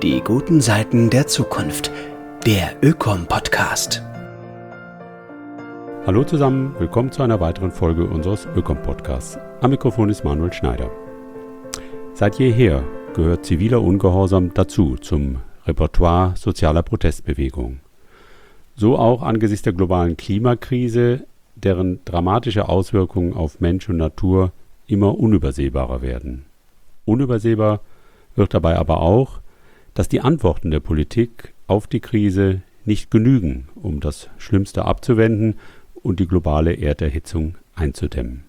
Die guten Seiten der Zukunft. Der Ökom-Podcast. Hallo zusammen, willkommen zu einer weiteren Folge unseres Ökom-Podcasts. Am Mikrofon ist Manuel Schneider. Seit jeher gehört ziviler Ungehorsam dazu zum Repertoire sozialer Protestbewegungen. So auch angesichts der globalen Klimakrise, deren dramatische Auswirkungen auf Mensch und Natur immer unübersehbarer werden. Unübersehbar wird dabei aber auch, dass die Antworten der Politik auf die Krise nicht genügen, um das Schlimmste abzuwenden und die globale Erderhitzung einzudämmen.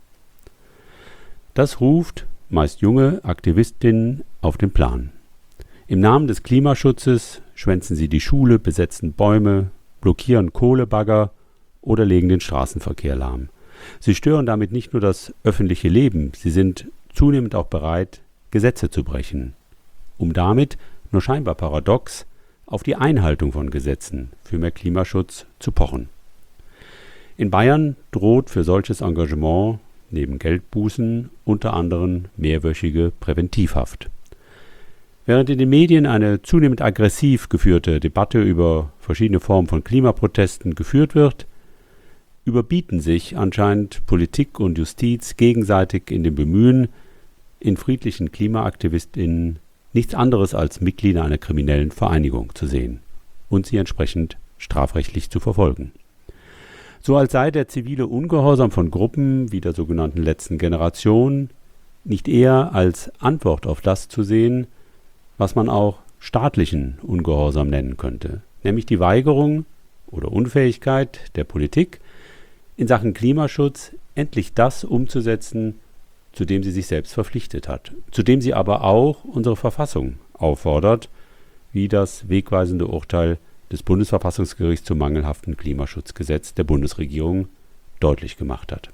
Das ruft meist junge Aktivistinnen auf den Plan. Im Namen des Klimaschutzes schwänzen sie die Schule, besetzen Bäume, blockieren Kohlebagger oder legen den Straßenverkehr lahm. Sie stören damit nicht nur das öffentliche Leben, sie sind zunehmend auch bereit, Gesetze zu brechen, um damit, nur scheinbar paradox, auf die Einhaltung von Gesetzen für mehr Klimaschutz zu pochen. In Bayern droht für solches Engagement neben Geldbußen unter anderem mehrwöchige Präventivhaft. Während in den Medien eine zunehmend aggressiv geführte Debatte über verschiedene Formen von Klimaprotesten geführt wird, überbieten sich anscheinend Politik und Justiz gegenseitig in dem Bemühen, in friedlichen KlimaaktivistInnen nichts anderes als Mitglieder einer kriminellen Vereinigung zu sehen und sie entsprechend strafrechtlich zu verfolgen. So als sei der zivile Ungehorsam von Gruppen wie der sogenannten letzten Generation nicht eher als Antwort auf das zu sehen, was man auch staatlichen Ungehorsam nennen könnte, nämlich die Weigerung oder Unfähigkeit der Politik, in Sachen Klimaschutz endlich das umzusetzen, zu dem sie sich selbst verpflichtet hat, zu dem sie aber auch unsere Verfassung auffordert, wie das wegweisende Urteil des Bundesverfassungsgerichts zum mangelhaften Klimaschutzgesetz der Bundesregierung deutlich gemacht hat.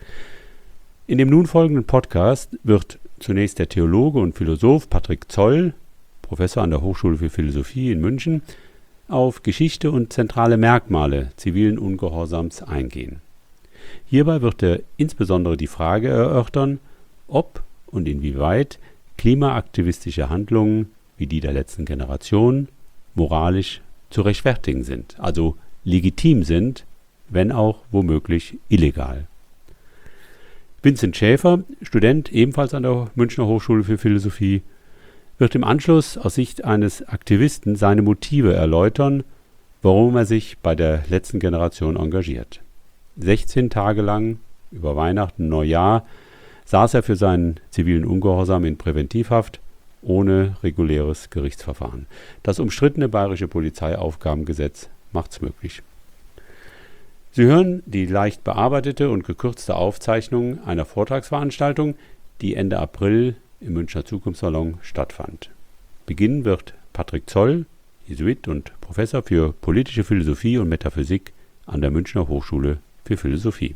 In dem nun folgenden Podcast wird zunächst der Theologe und Philosoph Patrick Zoll, Professor an der Hochschule für Philosophie in München, auf Geschichte und zentrale Merkmale zivilen Ungehorsams eingehen. Hierbei wird er insbesondere die Frage erörtern, ob und inwieweit klimaaktivistische Handlungen wie die der letzten Generation moralisch zu rechtfertigen sind, also legitim sind, wenn auch womöglich illegal. Vincent Schäfer, Student ebenfalls an der Münchner Hochschule für Philosophie, wird im Anschluss aus Sicht eines Aktivisten seine Motive erläutern, warum er sich bei der letzten Generation engagiert. 16 Tage lang, über Weihnachten und Neujahr, saß er für seinen zivilen Ungehorsam in Präventivhaft ohne reguläres Gerichtsverfahren. Das umstrittene bayerische Polizeiaufgabengesetz macht's möglich. Sie hören die leicht bearbeitete und gekürzte Aufzeichnung einer Vortragsveranstaltung, die Ende April im Münchner Zukunftssalon stattfand. Beginnen wird Patrick Zoll, Jesuit und Professor für politische Philosophie und Metaphysik an der Münchner Hochschule für Philosophie.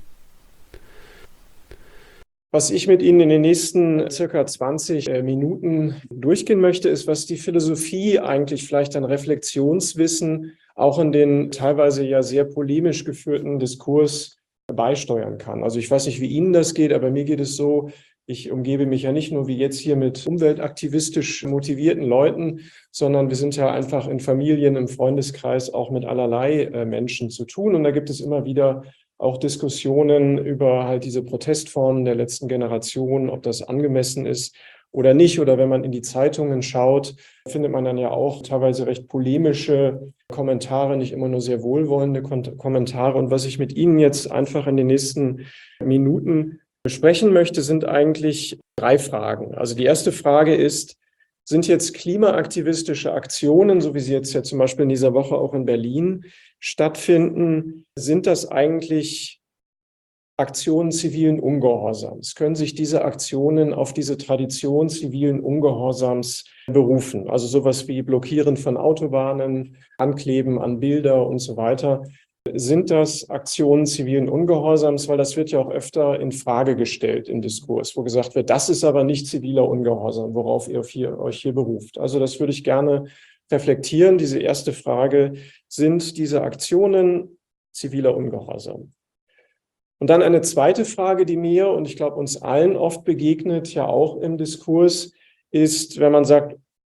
Was ich mit Ihnen in den nächsten circa 20 Minuten durchgehen möchte, ist, was die Philosophie eigentlich vielleicht an Reflexionswissen auch in den teilweise ja sehr polemisch geführten Diskurs beisteuern kann. Also ich weiß nicht, wie Ihnen das geht, aber mir geht es so, ich umgebe mich ja nicht nur wie jetzt hier mit umweltaktivistisch motivierten Leuten, sondern wir sind ja einfach in Familien, im Freundeskreis auch mit allerlei Menschen zu tun. Und da gibt es immer wieder auch Diskussionen über halt diese Protestformen der letzten Generation, ob das angemessen ist oder nicht. Oder wenn man in die Zeitungen schaut, findet man dann ja auch teilweise recht polemische Kommentare, nicht immer nur sehr wohlwollende Kommentare. Und was ich mit Ihnen jetzt einfach in den nächsten Minuten besprechen möchte, sind eigentlich 3 Fragen. Also die erste Frage ist, sind jetzt klimaaktivistische Aktionen, so wie sie jetzt ja zum Beispiel in dieser Woche auch in Berlin stattfinden, sind das eigentlich Aktionen zivilen Ungehorsams? Können sich diese Aktionen auf diese Tradition zivilen Ungehorsams berufen? Also sowas wie Blockieren von Autobahnen, Ankleben an Bilder und so weiter. Sind das Aktionen zivilen Ungehorsams? Weil das wird ja auch öfter in Frage gestellt im Diskurs, wo gesagt wird, das ist aber nicht ziviler Ungehorsam, worauf ihr euch hier beruft. Also das würde ich gerne reflektieren. Diese erste Frage, sind diese Aktionen ziviler Ungehorsam? Und dann eine zweite Frage, die mir und ich glaube uns allen oft begegnet, ja auch im Diskurs, ist, wenn man sagt,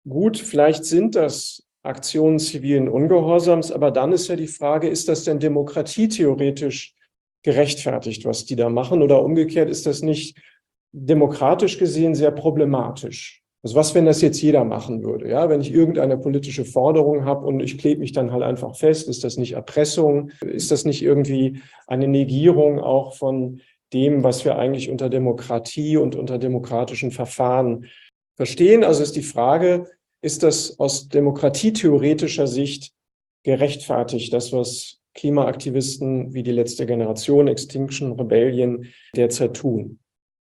gut, vielleicht sind das Aktionen zivilen Ungehorsams, aber dann ist ja die Frage, ist das denn demokratietheoretisch gerechtfertigt, was die da machen? Oder umgekehrt, ist das nicht demokratisch gesehen sehr problematisch? Also was, wenn das jetzt jeder machen würde? Ja, wenn ich irgendeine politische Forderung habe und ich klebe mich dann halt einfach fest, ist das nicht Erpressung? Ist das nicht irgendwie eine Negierung auch von dem, was wir eigentlich unter Demokratie und unter demokratischen Verfahren verstehen? Also ist die Frage, ist das aus demokratietheoretischer Sicht gerechtfertigt, das, was Klimaaktivisten wie die letzte Generation, Extinction Rebellion derzeit tun?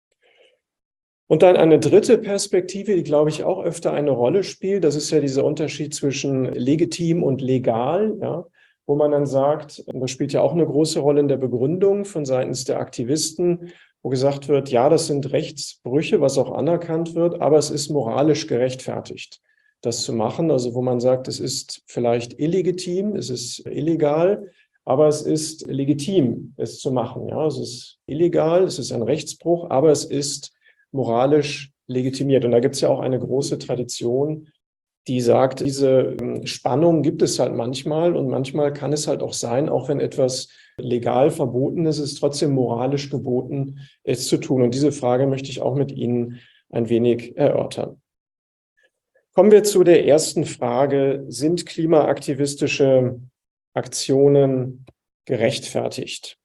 Und dann eine dritte Perspektive, die, glaube ich, auch öfter eine Rolle spielt, das ist ja dieser Unterschied zwischen legitim und legal, ja, wo man dann sagt, das spielt ja auch eine große Rolle in der Begründung von seitens der Aktivisten, wo gesagt wird, ja, das sind Rechtsbrüche, was auch anerkannt wird, aber es ist moralisch gerechtfertigt, das zu machen. Also wo man sagt, es ist vielleicht illegitim, es ist illegal, aber es ist legitim, es zu machen. Ja, es ist illegal, es ist ein Rechtsbruch, aber es ist moralisch legitimiert. Und da gibt es ja auch eine große Tradition, die sagt, diese Spannung gibt es halt manchmal und manchmal kann es halt auch sein, auch wenn etwas legal verboten ist, ist es trotzdem moralisch geboten, es zu tun. Und diese Frage möchte ich auch mit Ihnen ein wenig erörtern. Kommen wir zu der ersten Frage: Sind klimaaktivistische Aktionen gerechtfertigt?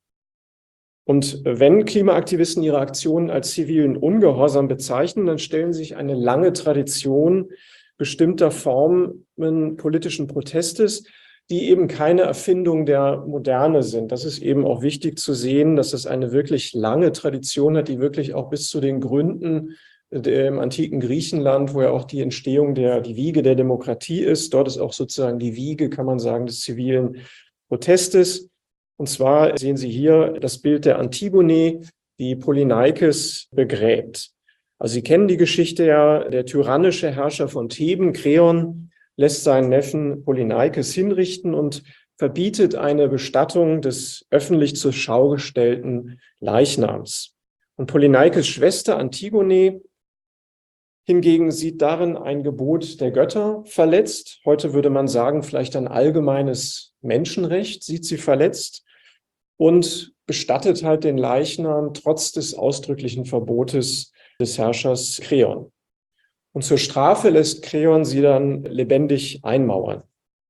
Und wenn Klimaaktivisten ihre Aktionen als zivilen Ungehorsam bezeichnen, dann stellen sich eine lange Tradition bestimmter Formen politischen Protestes, die eben keine Erfindung der Moderne sind. Das ist eben auch wichtig zu sehen, dass es eine wirklich lange Tradition hat, die wirklich auch bis zu den Gründen im antiken Griechenland, wo ja auch die Entstehung die Wiege der Demokratie ist. Dort ist auch sozusagen die Wiege, kann man sagen, des zivilen Protestes. Und zwar sehen Sie hier das Bild der Antigone, die Polyneikes begräbt. Also Sie kennen die Geschichte ja, der tyrannische Herrscher von Theben, Kreon, lässt seinen Neffen Polyneikes hinrichten und verbietet eine Bestattung des öffentlich zur Schau gestellten Leichnams. Und Polyneikes Schwester Antigone hingegen sieht darin ein Gebot der Götter verletzt. Heute würde man sagen, vielleicht ein allgemeines Menschenrecht sieht sie verletzt und bestattet halt den Leichnam trotz des ausdrücklichen Verbotes des Herrschers Kreon. Und zur Strafe lässt Kreon sie dann lebendig einmauern.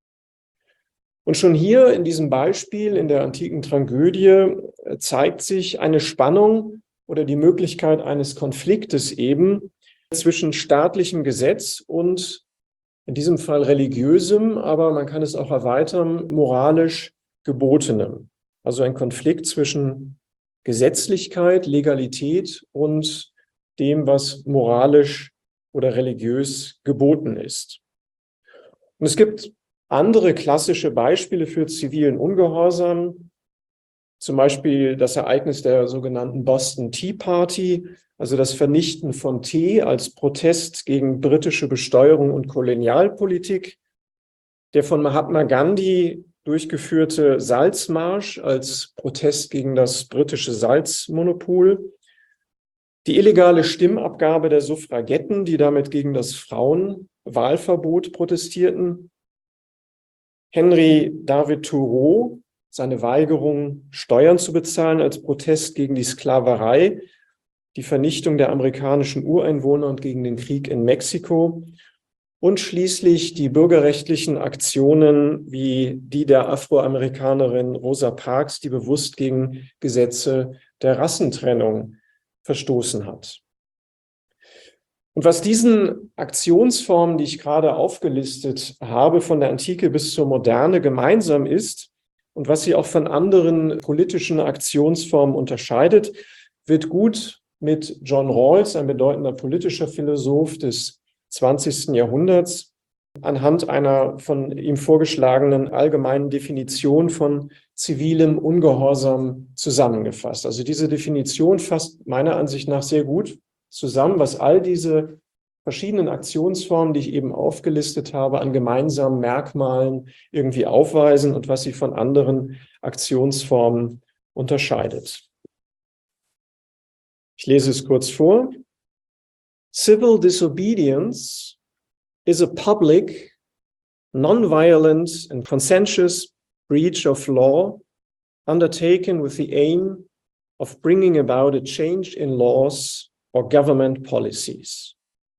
Und schon hier in diesem Beispiel in der antiken Tragödie zeigt sich eine Spannung oder die Möglichkeit eines Konfliktes eben zwischen staatlichem Gesetz und in diesem Fall religiösem, aber man kann es auch erweitern, moralisch Gebotenem. Also ein Konflikt zwischen Gesetzlichkeit, Legalität und dem, was moralisch oder religiös geboten ist. Und es gibt andere klassische Beispiele für zivilen Ungehorsam, zum Beispiel das Ereignis der sogenannten Boston Tea Party, also das Vernichten von Tee als Protest gegen britische Besteuerung und Kolonialpolitik, der von Mahatma Gandhi durchgeführte Salzmarsch als Protest gegen das britische Salzmonopol, die illegale Stimmabgabe der Suffragetten, die damit gegen das Frauenwahlverbot protestierten, Henry David Thoreau, seine Weigerung, Steuern zu bezahlen als Protest gegen die Sklaverei, die Vernichtung der amerikanischen Ureinwohner und gegen den Krieg in Mexiko und schließlich die bürgerrechtlichen Aktionen wie die der Afroamerikanerin Rosa Parks, die bewusst gegen Gesetze der Rassentrennung verstoßen hat. Und was diesen Aktionsformen, die ich gerade aufgelistet habe, von der Antike bis zur Moderne gemeinsam ist und was sie auch von anderen politischen Aktionsformen unterscheidet, wird gut mit John Rawls, ein bedeutender politischer Philosoph des 20. Jahrhunderts, anhand einer von ihm vorgeschlagenen allgemeinen Definition von zivilem Ungehorsam zusammengefasst. Also diese Definition fasst meiner Ansicht nach sehr gut zusammen, was all diese verschiedenen Aktionsformen, die ich eben aufgelistet habe, an gemeinsamen Merkmalen irgendwie aufweisen und was sie von anderen Aktionsformen unterscheidet. Ich lese es kurz vor. Civil disobedience is a public, non-violent and conscientious breach of law undertaken with the aim of bringing about a change in laws or government policies.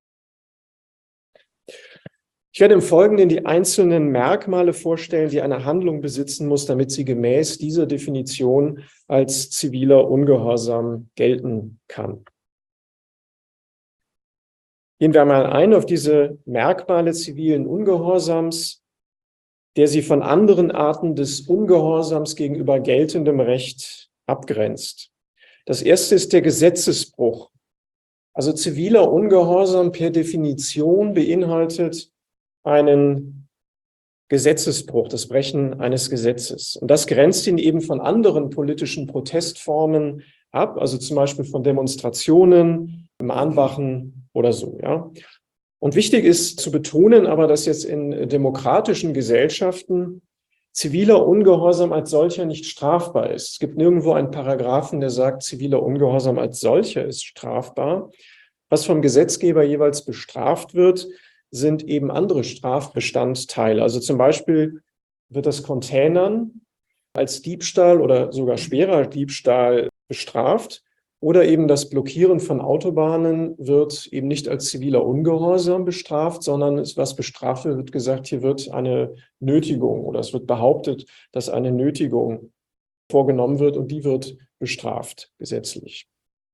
Ich werde im Folgenden die einzelnen Merkmale vorstellen, die eine Handlung besitzen muss, damit sie gemäß dieser Definition als ziviler Ungehorsam gelten kann. Gehen wir einmal ein auf diese Merkmale zivilen Ungehorsams, der sie von anderen Arten des Ungehorsams gegenüber geltendem Recht abgrenzt. Das erste ist der Gesetzesbruch. Also ziviler Ungehorsam per Definition beinhaltet einen Gesetzesbruch, das Brechen eines Gesetzes. Und das grenzt ihn eben von anderen politischen Protestformen ab, also zum Beispiel von Demonstrationen, Mahnwachen oder so, ja. Und wichtig ist zu betonen aber, dass jetzt in demokratischen Gesellschaften ziviler Ungehorsam als solcher nicht strafbar ist. Es gibt nirgendwo einen Paragraphen, der sagt, ziviler Ungehorsam als solcher ist strafbar. Was vom Gesetzgeber jeweils bestraft wird, sind eben andere Strafbestandteile. Also zum Beispiel wird das Containern als Diebstahl oder sogar schwerer Diebstahl bestraft oder eben das Blockieren von Autobahnen wird eben nicht als ziviler Ungehorsam bestraft, sondern was bestraft wird gesagt, hier wird eine Nötigung oder es wird behauptet, dass eine Nötigung vorgenommen wird und die wird bestraft gesetzlich.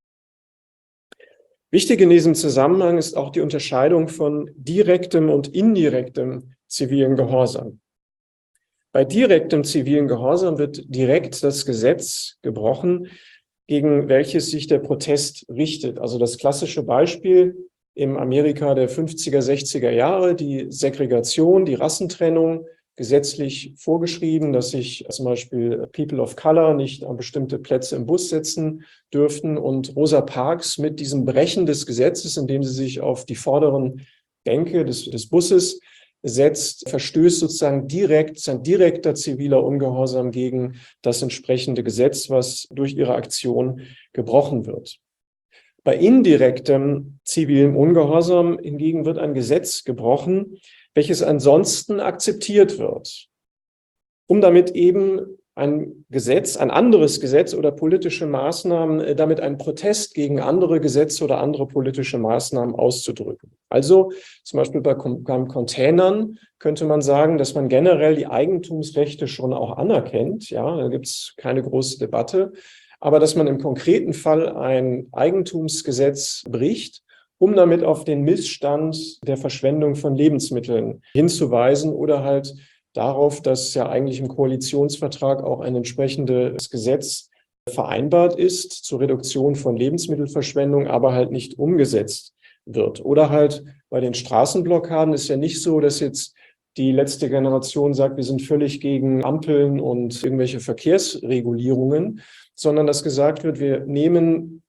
Wichtig in diesem Zusammenhang ist auch die Unterscheidung von direktem und indirektem zivilen Gehorsam. Bei direktem zivilen Gehorsam wird direkt das Gesetz gebrochen, gegen welches sich der Protest richtet. Also das klassische Beispiel im Amerika der 50er, 60er Jahre, die Segregation, die Rassentrennung, gesetzlich vorgeschrieben, dass sich zum Beispiel People of Color nicht an bestimmte Plätze im Bus setzen dürften. Und Rosa Parks mit diesem Brechen des Gesetzes, indem sie sich auf die vorderen Bänke des Busses setzt, verstößt sozusagen direkter ziviler Ungehorsam gegen das entsprechende Gesetz, was durch ihre Aktion gebrochen wird. Bei indirektem zivilem Ungehorsam hingegen wird ein Gesetz gebrochen, welches ansonsten akzeptiert wird, um damit eben ein Gesetz, ein anderes Gesetz oder politische Maßnahmen, damit einen Protest gegen andere Gesetze oder andere politische Maßnahmen auszudrücken. Also zum Beispiel beim Containern könnte man sagen, dass man generell die Eigentumsrechte schon auch anerkennt. Ja, da gibt es keine große Debatte. Aber dass man im konkreten Fall ein Eigentumsgesetz bricht, um damit auf den Missstand der Verschwendung von Lebensmitteln hinzuweisen oder halt darauf, dass ja eigentlich im Koalitionsvertrag auch ein entsprechendes Gesetz vereinbart ist zur Reduktion von Lebensmittelverschwendung, aber halt nicht umgesetzt wird. Oder halt bei den Straßenblockaden ist ja nicht so, dass jetzt die letzte Generation sagt, wir sind völlig gegen Ampeln und irgendwelche Verkehrsregulierungen, sondern dass gesagt wird, wir nehmen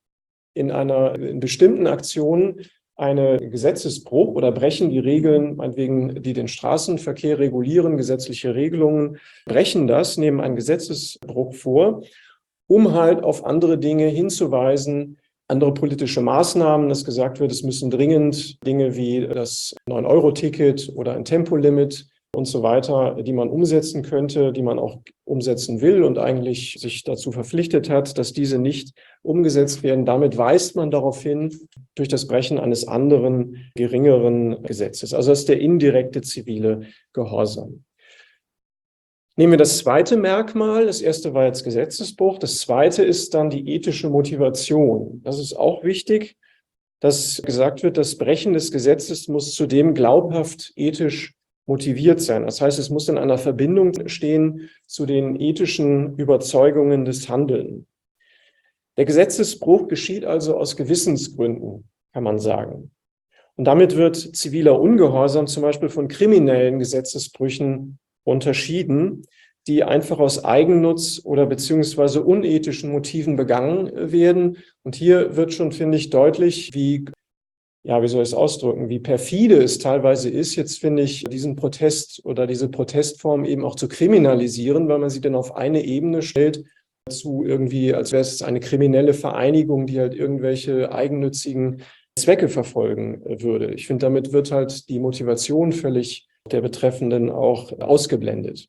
in bestimmten Aktionen einen Gesetzesbruch oder brechen die Regeln, meinetwegen, die den Straßenverkehr regulieren, gesetzliche Regelungen, brechen das, nehmen einen Gesetzesbruch vor, um halt auf andere Dinge hinzuweisen, andere politische Maßnahmen, dass gesagt wird, es müssen dringend Dinge wie das 9-Euro-Ticket oder ein Tempolimit und so weiter, die man umsetzen könnte, die man auch umsetzen will und eigentlich sich dazu verpflichtet hat, dass diese nicht umgesetzt werden. Damit weist man darauf hin, durch das Brechen eines anderen, geringeren Gesetzes. Also das ist der indirekte zivile Gehorsam. Nehmen wir das zweite Merkmal. Das erste war jetzt Gesetzesbruch. Das zweite ist dann die ethische Motivation. Das ist auch wichtig, dass gesagt wird, das Brechen des Gesetzes muss zudem glaubhaft ethisch motiviert sein. Das heißt, es muss in einer Verbindung stehen zu den ethischen Überzeugungen des Handelns. Der Gesetzesbruch geschieht also aus Gewissensgründen, kann man sagen. Und damit wird ziviler Ungehorsam zum Beispiel von kriminellen Gesetzesbrüchen unterschieden, die einfach aus Eigennutz oder beziehungsweise unethischen Motiven begangen werden. Und hier wird schon, finde ich, deutlich, wie soll ich es ausdrücken, wie perfide es teilweise ist, jetzt finde ich, diesen Protest oder diese Protestform eben auch zu kriminalisieren, weil man sie dann auf eine Ebene stellt, zu irgendwie, als wäre es eine kriminelle Vereinigung, die halt irgendwelche eigennützigen Zwecke verfolgen würde. Ich finde, damit wird halt die Motivation völlig der Betreffenden auch ausgeblendet.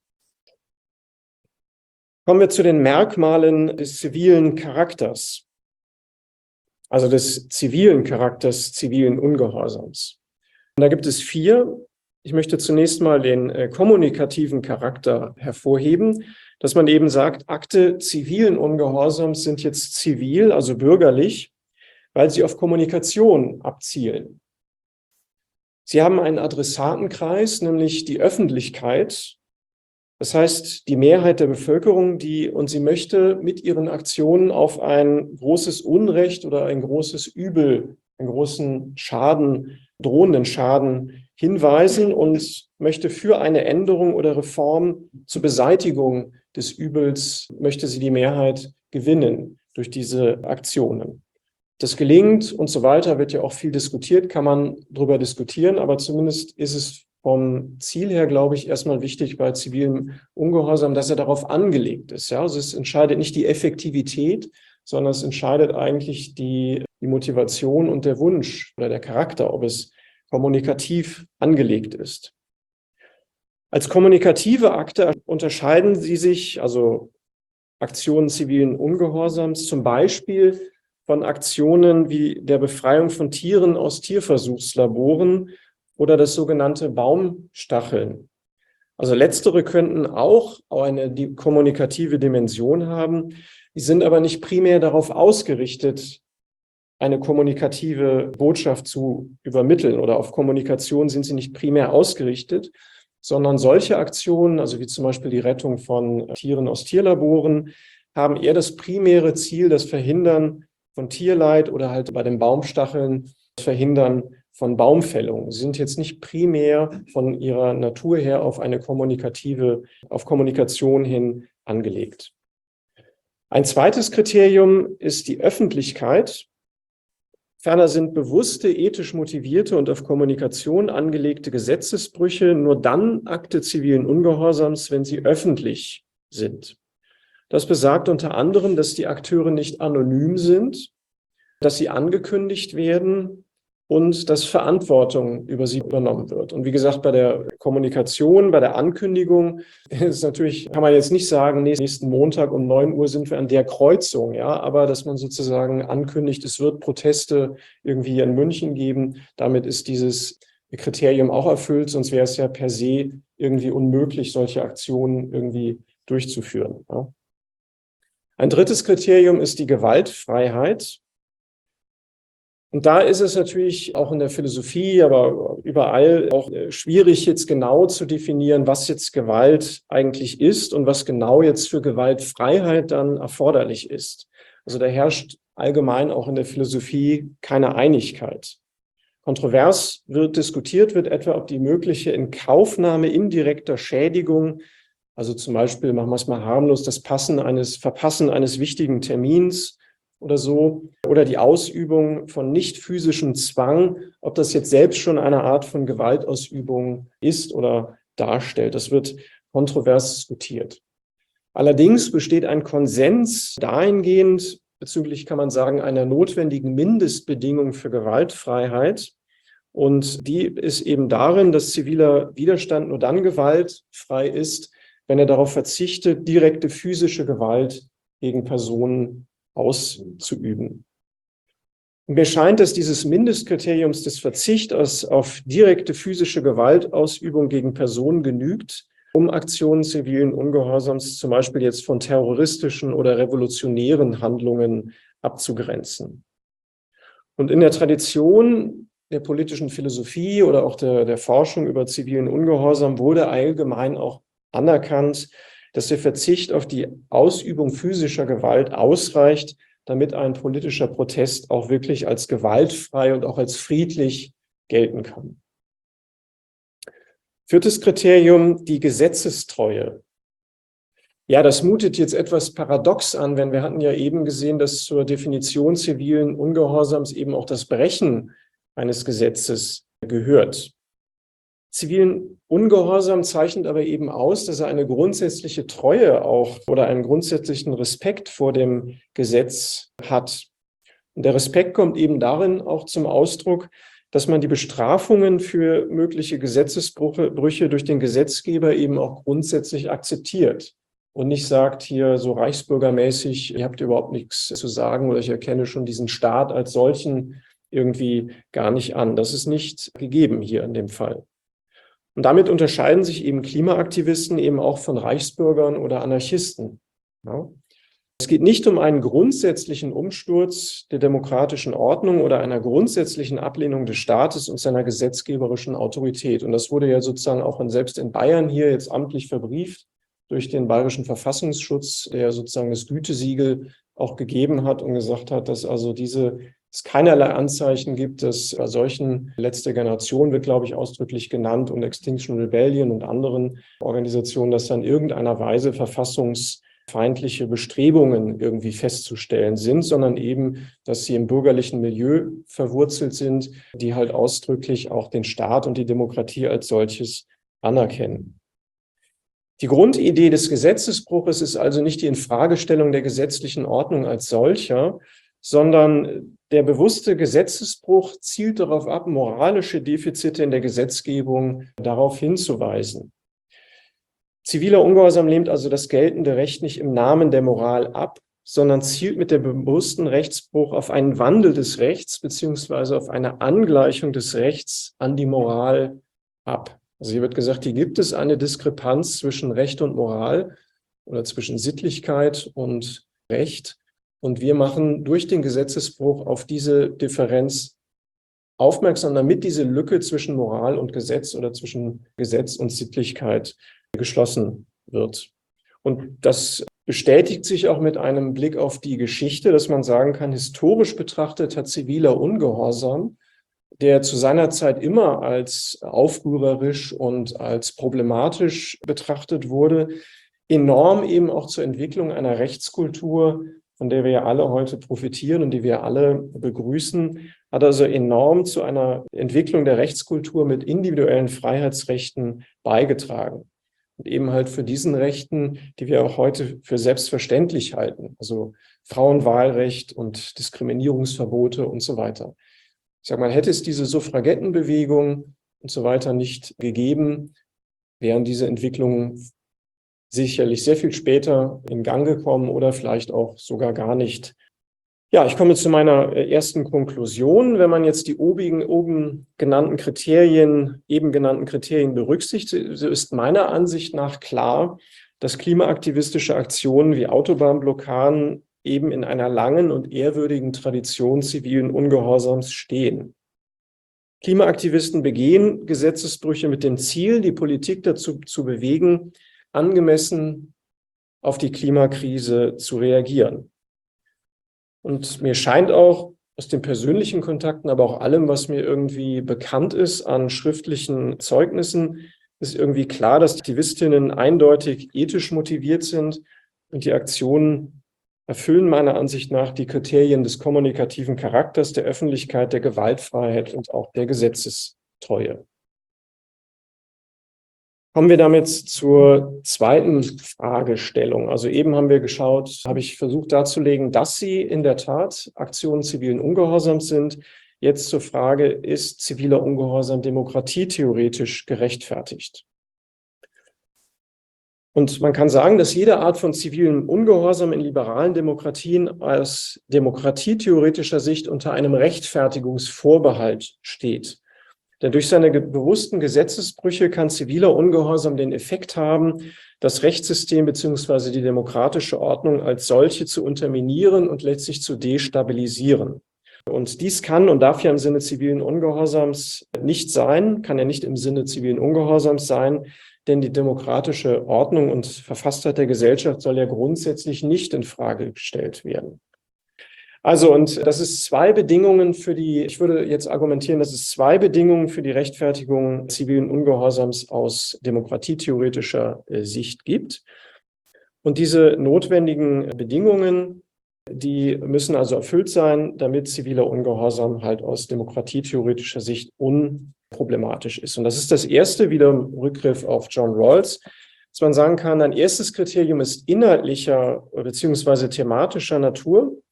Kommen wir zu den Merkmalen des zivilen Charakters, also des zivilen Charakters, zivilen Ungehorsams. Und da gibt es 4. Ich möchte zunächst mal den kommunikativen Charakter hervorheben, dass man eben sagt, Akte zivilen Ungehorsams sind jetzt zivil, also bürgerlich, weil sie auf Kommunikation abzielen. Sie haben einen Adressatenkreis, nämlich die Öffentlichkeit, das heißt die Mehrheit der Bevölkerung, und sie möchte mit ihren Aktionen auf ein großes Unrecht oder ein großes Übel, einen großen Schaden, drohenden Schaden hinweisen und möchte für eine Änderung oder Reform zur Beseitigung des Übels, möchte sie die Mehrheit gewinnen durch diese Aktionen. Das gelingt und so weiter, wird ja auch viel diskutiert, kann man darüber diskutieren, aber zumindest ist es vom Ziel her, glaube ich, erstmal wichtig bei zivilem Ungehorsam, dass er darauf angelegt ist. Ja? Also es entscheidet nicht die Effektivität, sondern es entscheidet eigentlich die Motivation und der Wunsch oder der Charakter, ob es kommunikativ angelegt ist. Als kommunikative Akte unterscheiden sie sich, also Aktionen zivilen Ungehorsams, zum Beispiel von Aktionen wie der Befreiung von Tieren aus Tierversuchslaboren oder das sogenannte Baumstacheln. Also letztere könnten auch eine kommunikative Dimension haben, die sind aber nicht primär darauf ausgerichtet, eine kommunikative Botschaft zu übermitteln, oder auf Kommunikation sind sie nicht primär ausgerichtet, sondern solche Aktionen, also wie zum Beispiel die Rettung von Tieren aus Tierlaboren, haben eher das primäre Ziel, das Verhindern von Tierleid oder halt bei den Baumstacheln das Verhindern von Baumfällung. Sie sind jetzt nicht primär von ihrer Natur her auf Kommunikation hin angelegt. Ein zweites Kriterium ist die Öffentlichkeit. Ferner sind bewusste, ethisch motivierte und auf Kommunikation angelegte Gesetzesbrüche nur dann Akte zivilen Ungehorsams, wenn sie öffentlich sind. Das besagt unter anderem, dass die Akteure nicht anonym sind, dass sie angekündigt werden und dass Verantwortung über sie übernommen wird. Und wie gesagt, bei der Kommunikation, bei der Ankündigung ist natürlich, kann man jetzt nicht sagen, nächsten Montag um 9 Uhr sind wir an der Kreuzung, ja, aber dass man sozusagen ankündigt, es wird Proteste irgendwie in München geben, damit ist dieses Kriterium auch erfüllt, sonst wäre es ja per se irgendwie unmöglich, solche Aktionen irgendwie durchzuführen. Ja. Ein drittes Kriterium ist die Gewaltfreiheit. Und da ist es natürlich auch in der Philosophie, aber überall auch schwierig, jetzt genau zu definieren, was jetzt Gewalt eigentlich ist und was genau jetzt für Gewaltfreiheit dann erforderlich ist. Also da herrscht allgemein auch in der Philosophie keine Einigkeit. Kontrovers diskutiert wird etwa, ob die mögliche Inkaufnahme indirekter Schädigung, also zum Beispiel, machen wir es mal harmlos, das Verpassen eines wichtigen Termins oder so, oder die Ausübung von nicht physischem Zwang, ob das jetzt selbst schon eine Art von Gewaltausübung ist oder darstellt. Das wird kontrovers diskutiert. Allerdings besteht ein Konsens dahingehend, bezüglich, kann man sagen, einer notwendigen Mindestbedingung für Gewaltfreiheit. Und die ist eben darin, dass ziviler Widerstand nur dann gewaltfrei ist, wenn er darauf verzichtet, direkte physische Gewalt gegen Personen auszuüben. Und mir scheint, dass dieses Mindestkriteriums des Verzichts auf direkte physische Gewaltausübung gegen Personen genügt, um Aktionen zivilen Ungehorsams zum Beispiel jetzt von terroristischen oder revolutionären Handlungen abzugrenzen. Und in der Tradition der politischen Philosophie oder auch der Forschung über zivilen Ungehorsam wurde allgemein auch anerkannt, dass der Verzicht auf die Ausübung physischer Gewalt ausreicht, damit ein politischer Protest auch wirklich als gewaltfrei und auch als friedlich gelten kann. Viertes Kriterium, die Gesetzestreue. Ja, das mutet jetzt etwas paradox an, denn wir hatten ja eben gesehen, dass zur Definition zivilen Ungehorsams eben auch das Brechen eines Gesetzes gehört. Zivilen Ungehorsam zeichnet aber eben aus, dass er eine grundsätzliche Treue auch oder einen grundsätzlichen Respekt vor dem Gesetz hat. Und der Respekt kommt eben darin auch zum Ausdruck, dass man die Bestrafungen für mögliche Gesetzesbrüche durch den Gesetzgeber eben auch grundsätzlich akzeptiert und nicht sagt hier so reichsbürgermäßig, ihr habt überhaupt nichts zu sagen oder ich erkenne schon diesen Staat als solchen irgendwie gar nicht an. Das ist nicht gegeben hier in dem Fall. Und damit unterscheiden sich eben Klimaaktivisten eben auch von Reichsbürgern oder Anarchisten. Ja. Es geht nicht um einen grundsätzlichen Umsturz der demokratischen Ordnung oder einer grundsätzlichen Ablehnung des Staates und seiner gesetzgeberischen Autorität. Und das wurde ja sozusagen auch selbst in Bayern hier jetzt amtlich verbrieft durch den Bayerischen Verfassungsschutz, der sozusagen das Gütesiegel auch gegeben hat und gesagt hat, dass also es keinerlei Anzeichen gibt, dass bei solchen letzter Generation wird, glaube ich, ausdrücklich genannt und Extinction Rebellion und anderen Organisationen, dass dann in irgendeiner Weise verfassungsfeindliche Bestrebungen irgendwie festzustellen sind, sondern eben, dass sie im bürgerlichen Milieu verwurzelt sind, die halt ausdrücklich auch den Staat und die Demokratie als solches anerkennen. Die Grundidee des Gesetzesbruches ist also nicht die Infragestellung der gesetzlichen Ordnung als solcher, sondern der bewusste Gesetzesbruch zielt darauf ab, moralische Defizite in der Gesetzgebung darauf hinzuweisen. Ziviler Ungehorsam lehnt also das geltende Recht nicht im Namen der Moral ab, sondern zielt mit dem bewussten Rechtsbruch auf einen Wandel des Rechts beziehungsweise auf eine Angleichung des Rechts an die Moral ab. Also hier wird gesagt, hier gibt es eine Diskrepanz zwischen Recht und Moral oder zwischen Sittlichkeit und Recht. Und wir machen durch den Gesetzesbruch auf diese Differenz aufmerksam, damit diese Lücke zwischen Moral und Gesetz oder zwischen Gesetz und Sittlichkeit geschlossen wird. Und das bestätigt sich auch mit einem Blick auf die Geschichte, dass man sagen kann, historisch betrachtet hat ziviler Ungehorsam, der zu seiner Zeit immer als aufrührerisch und als problematisch betrachtet wurde, enorm eben auch zur Entwicklung einer Rechtskultur, von der wir ja alle heute profitieren und die wir alle begrüßen, hat also enorm zu einer Entwicklung der Rechtskultur mit individuellen Freiheitsrechten beigetragen. Und eben halt für diesen Rechten, die wir auch heute für selbstverständlich halten, also Frauenwahlrecht und Diskriminierungsverbote und so weiter. Ich sage mal, hätte es diese Suffragettenbewegung und so weiter nicht gegeben, wären diese Entwicklungen sicherlich sehr viel später in Gang gekommen oder vielleicht auch sogar gar nicht. Ja, ich komme zu meiner ersten Konklusion. Wenn man jetzt die eben genannten Kriterien berücksichtigt, so ist meiner Ansicht nach klar, dass klimaaktivistische Aktionen wie Autobahnblockaden eben in einer langen und ehrwürdigen Tradition zivilen Ungehorsams stehen. Klimaaktivisten begehen Gesetzesbrüche mit dem Ziel, die Politik dazu zu bewegen, angemessen auf die Klimakrise zu reagieren. Und mir scheint auch aus den persönlichen Kontakten, aber auch allem, was mir irgendwie bekannt ist an schriftlichen Zeugnissen, ist irgendwie klar, dass Aktivistinnen eindeutig ethisch motiviert sind und die Aktionen erfüllen meiner Ansicht nach die Kriterien des kommunikativen Charakters, der Öffentlichkeit, der Gewaltfreiheit und auch der Gesetzestreue. Kommen wir damit zur zweiten Fragestellung. Also eben habe ich versucht darzulegen, dass sie in der Tat Aktionen zivilen Ungehorsams sind. Jetzt zur Frage, ist ziviler Ungehorsam demokratietheoretisch gerechtfertigt? Und man kann sagen, dass jede Art von zivilem Ungehorsam in liberalen Demokratien aus demokratietheoretischer Sicht unter einem Rechtfertigungsvorbehalt steht. Denn durch seine bewussten Gesetzesbrüche kann ziviler Ungehorsam den Effekt haben, das Rechtssystem bzw. die demokratische Ordnung als solche zu unterminieren und letztlich zu destabilisieren. Und dies kann und darf ja im Sinne zivilen Ungehorsams nicht sein, kann ja nicht im Sinne zivilen Ungehorsams sein, denn die demokratische Ordnung und Verfasstheit der Gesellschaft soll ja grundsätzlich nicht in Frage gestellt werden. Also, und das ist zwei Bedingungen ich würde jetzt argumentieren, dass es zwei Bedingungen für die Rechtfertigung zivilen Ungehorsams aus demokratietheoretischer Sicht gibt. Und diese notwendigen Bedingungen, die müssen also erfüllt sein, damit ziviler Ungehorsam halt aus demokratietheoretischer Sicht unproblematisch ist. Und das ist das erste, wieder im Rückgriff auf John Rawls, dass man sagen kann, ein erstes Kriterium ist inhaltlicher bzw. thematischer Natur.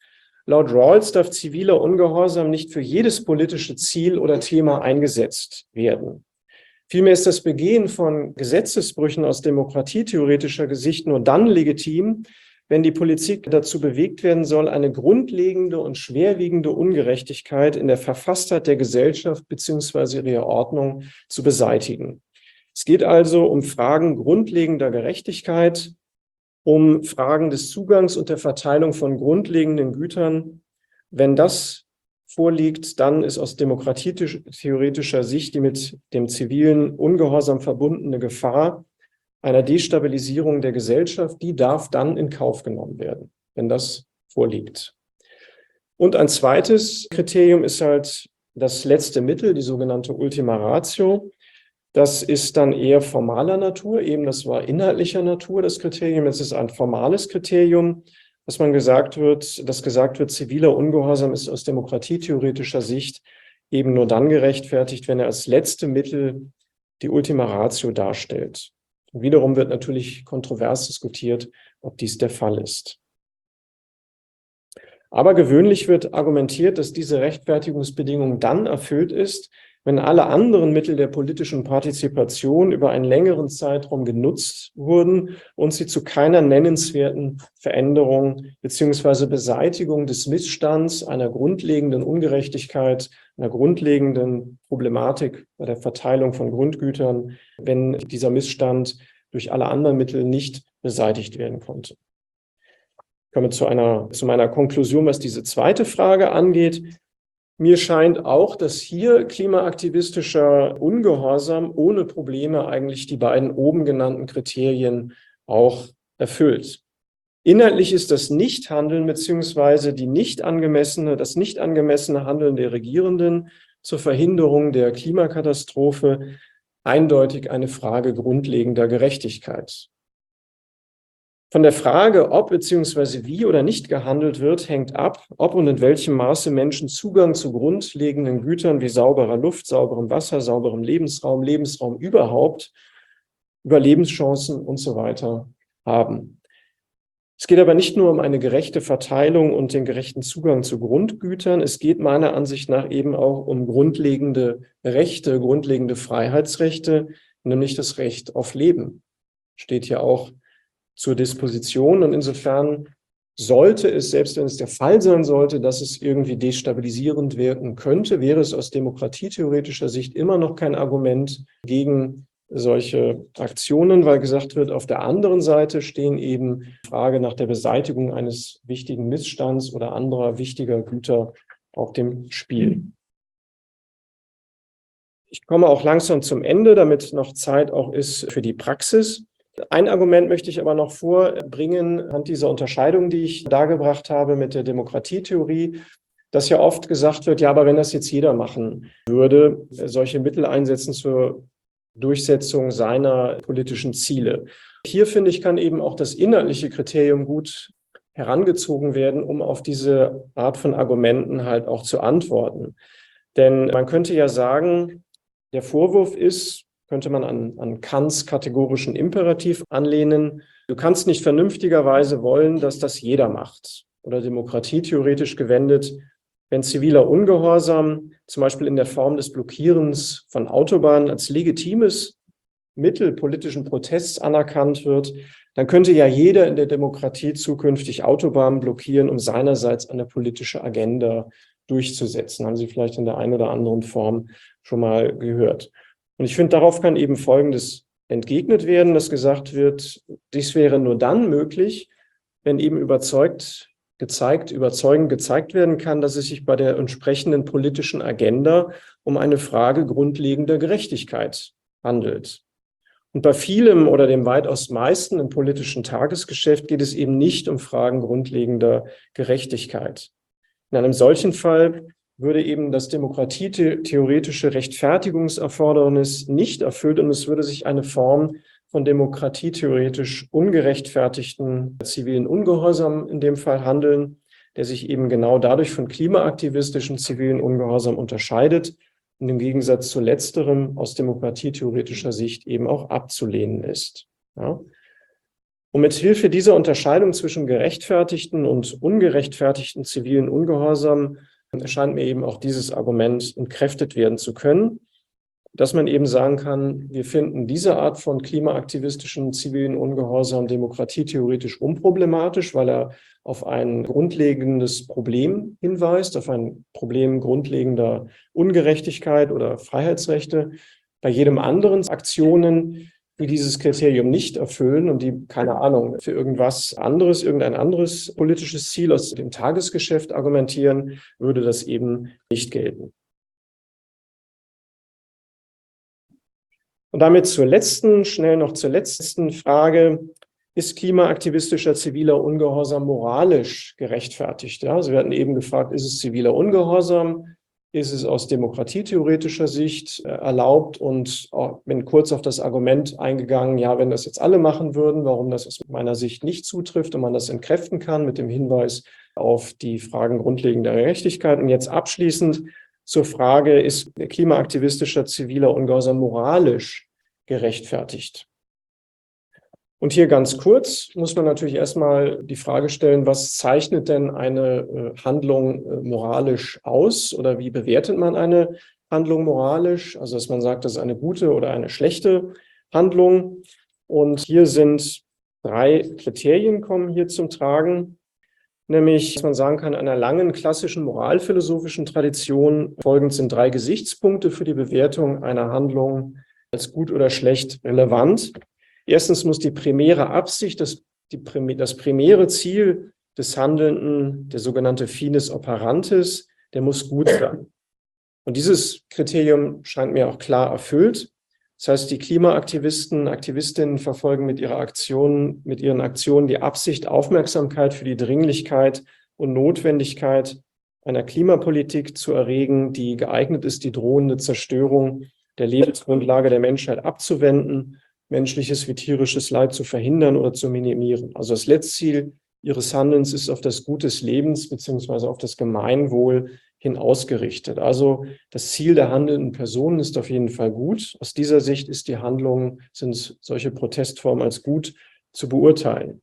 Laut Rawls darf ziviler Ungehorsam nicht für jedes politische Ziel oder Thema eingesetzt werden. Vielmehr ist das Begehen von Gesetzesbrüchen aus demokratietheoretischer Sicht nur dann legitim, wenn die Politik dazu bewegt werden soll, eine grundlegende und schwerwiegende Ungerechtigkeit in der Verfasstheit der Gesellschaft bzw. ihrer Ordnung zu beseitigen. Es geht also um Fragen grundlegender Gerechtigkeit, um Fragen des Zugangs und der Verteilung von grundlegenden Gütern. Wenn das vorliegt, dann ist aus demokratietheoretischer Sicht die mit dem zivilen Ungehorsam verbundene Gefahr einer Destabilisierung der Gesellschaft, die darf dann in Kauf genommen werden, wenn das vorliegt. Und ein zweites Kriterium ist halt das letzte Mittel, die sogenannte Ultima Ratio. Das ist dann eher formaler Natur, eben das war inhaltlicher Natur, das Kriterium. Es ist ein formales Kriterium, dass gesagt wird, ziviler Ungehorsam ist aus demokratietheoretischer Sicht eben nur dann gerechtfertigt, wenn er als letzte Mittel die Ultima Ratio darstellt. Und wiederum wird natürlich kontrovers diskutiert, ob dies der Fall ist. Aber gewöhnlich wird argumentiert, dass diese Rechtfertigungsbedingung dann erfüllt ist, wenn alle anderen Mittel der politischen Partizipation über einen längeren Zeitraum genutzt wurden und sie zu keiner nennenswerten Veränderung bzw. Beseitigung des Missstands, einer grundlegenden Ungerechtigkeit, einer grundlegenden Problematik bei der Verteilung von Grundgütern, wenn dieser Missstand durch alle anderen Mittel nicht beseitigt werden konnte. Ich komme zu meiner Konklusion, was diese zweite Frage angeht. Mir scheint auch, dass hier klimaaktivistischer Ungehorsam ohne Probleme eigentlich die beiden oben genannten Kriterien auch erfüllt. Inhaltlich ist das Nichthandeln bzw. das nicht angemessene Handeln der Regierenden zur Verhinderung der Klimakatastrophe eindeutig eine Frage grundlegender Gerechtigkeit. Von der Frage, ob bzw. wie oder nicht gehandelt wird, hängt ab, ob und in welchem Maße Menschen Zugang zu grundlegenden Gütern wie sauberer Luft, sauberem Wasser, sauberem Lebensraum überhaupt, Überlebenschancen und so weiter haben. Es geht aber nicht nur um eine gerechte Verteilung und den gerechten Zugang zu Grundgütern, es geht meiner Ansicht nach eben auch um grundlegende Rechte, grundlegende Freiheitsrechte, nämlich das Recht auf Leben. Steht ja auch zur Disposition und insofern sollte es, selbst wenn es der Fall sein sollte, dass es irgendwie destabilisierend wirken könnte, wäre es aus demokratietheoretischer Sicht immer noch kein Argument gegen solche Aktionen, weil gesagt wird, auf der anderen Seite stehen eben Frage nach der Beseitigung eines wichtigen Missstands oder anderer wichtiger Güter auf dem Spiel. Ich komme auch langsam zum Ende, damit noch Zeit auch ist für die Praxis. Ein Argument möchte ich aber noch vorbringen, anhand dieser Unterscheidung, die ich dargebracht habe mit der Demokratietheorie, dass ja oft gesagt wird, ja, aber wenn das jetzt jeder machen würde, solche Mittel einsetzen zur Durchsetzung seiner politischen Ziele. Hier, finde ich, kann eben auch das inhaltliche Kriterium gut herangezogen werden, um auf diese Art von Argumenten halt auch zu antworten. Denn man könnte ja sagen, der Vorwurf ist, könnte man an Kants kategorischen Imperativ anlehnen. Du kannst nicht vernünftigerweise wollen, dass das jeder macht. Oder demokratietheoretisch gewendet, wenn ziviler Ungehorsam zum Beispiel in der Form des Blockierens von Autobahnen als legitimes Mittel politischen Protests anerkannt wird, dann könnte ja jeder in der Demokratie zukünftig Autobahnen blockieren, um seinerseits eine politische Agenda durchzusetzen. Haben Sie vielleicht in der einen oder anderen Form schon mal gehört. Und ich finde, darauf kann eben Folgendes entgegnet werden, dass gesagt wird, dies wäre nur dann möglich, wenn eben überzeugend gezeigt werden kann, dass es sich bei der entsprechenden politischen Agenda um eine Frage grundlegender Gerechtigkeit handelt. Und bei vielem oder dem weitaus meisten im politischen Tagesgeschäft geht es eben nicht um Fragen grundlegender Gerechtigkeit. In einem solchen Fall würde eben das demokratietheoretische Rechtfertigungserfordernis nicht erfüllt und es würde sich eine Form von demokratietheoretisch ungerechtfertigten zivilen Ungehorsam in dem Fall handeln, der sich eben genau dadurch von klimaaktivistischen zivilen Ungehorsam unterscheidet und im Gegensatz zu letzterem aus demokratietheoretischer Sicht eben auch abzulehnen ist. Ja? Und mit Hilfe dieser Unterscheidung zwischen gerechtfertigten und ungerechtfertigten zivilen Ungehorsam erscheint mir eben auch dieses Argument entkräftet werden zu können, dass man eben sagen kann, wir finden diese Art von klimaaktivistischen zivilen Ungehorsam demokratietheoretisch unproblematisch, weil er auf ein grundlegendes Problem hinweist, auf ein Problem grundlegender Ungerechtigkeit oder Freiheitsrechte. Bei jedem anderen Aktionen, die dieses Kriterium nicht erfüllen und die, keine Ahnung, für irgendein anderes politisches Ziel aus dem Tagesgeschäft argumentieren, würde das eben nicht gelten. Und damit schnell noch zur letzten Frage: Ist klimaaktivistischer ziviler Ungehorsam moralisch gerechtfertigt? Ja, also wir hatten eben gefragt, ist es ziviler Ungehorsam? Ist es aus demokratietheoretischer Sicht erlaubt? Und bin kurz auf das Argument eingegangen, ja, wenn das jetzt alle machen würden, warum das aus meiner Sicht nicht zutrifft und man das entkräften kann mit dem Hinweis auf die Fragen grundlegender Gerechtigkeit. Und jetzt abschließend zur Frage, ist klimaaktivistischer ziviler Ungehorsam moralisch gerechtfertigt? Und hier ganz kurz muss man natürlich erstmal die Frage stellen, was zeichnet denn eine Handlung moralisch aus oder wie bewertet man eine Handlung moralisch? Also dass man sagt, das ist eine gute oder eine schlechte Handlung. Und hier sind 3 Kriterien kommen hier zum Tragen. Nämlich, dass man sagen kann, einer langen klassischen moralphilosophischen Tradition folgend sind 3 Gesichtspunkte für die Bewertung einer Handlung als gut oder schlecht relevant. Erstens muss die primäre Absicht, das primäre Ziel des Handelnden, der sogenannte Finis Operantis, der muss gut sein. Und dieses Kriterium scheint mir auch klar erfüllt. Das heißt, die Klimaaktivisten, Aktivistinnen verfolgen mit ihren Aktionen die Absicht, Aufmerksamkeit für die Dringlichkeit und Notwendigkeit einer Klimapolitik zu erregen, die geeignet ist, die drohende Zerstörung der Lebensgrundlage der Menschheit abzuwenden, menschliches wie tierisches Leid zu verhindern oder zu minimieren. Also das Letztziel ihres Handelns ist auf das Gut des Lebens bzw. auf das Gemeinwohl hin ausgerichtet. Also das Ziel der handelnden Personen ist auf jeden Fall gut. Aus dieser Sicht sind solche Protestformen als gut zu beurteilen.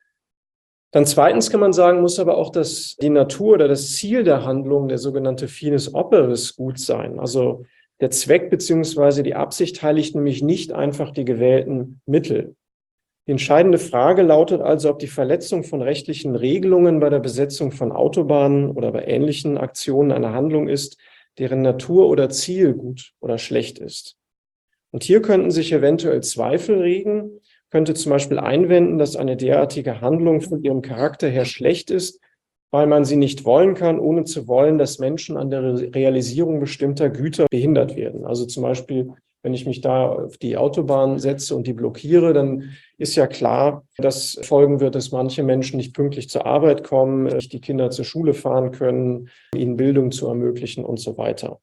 Dann zweitens kann man sagen, muss aber auch die Natur oder das Ziel der Handlung, der sogenannte Finis Operis, gut sein. Also der Zweck bzw. die Absicht heiligt nämlich nicht einfach die gewählten Mittel. Die entscheidende Frage lautet also, ob die Verletzung von rechtlichen Regelungen bei der Besetzung von Autobahnen oder bei ähnlichen Aktionen eine Handlung ist, deren Natur oder Ziel gut oder schlecht ist. Und hier könnten sich eventuell Zweifel regen, könnte zum Beispiel einwenden, dass eine derartige Handlung von ihrem Charakter her schlecht ist, weil man sie nicht wollen kann, ohne zu wollen, dass Menschen an der Realisierung bestimmter Güter behindert werden. Also zum Beispiel, wenn ich mich da auf die Autobahn setze und die blockiere, dann ist ja klar, dass folgen wird, dass manche Menschen nicht pünktlich zur Arbeit kommen, nicht die Kinder zur Schule fahren können, ihnen Bildung zu ermöglichen und so weiter.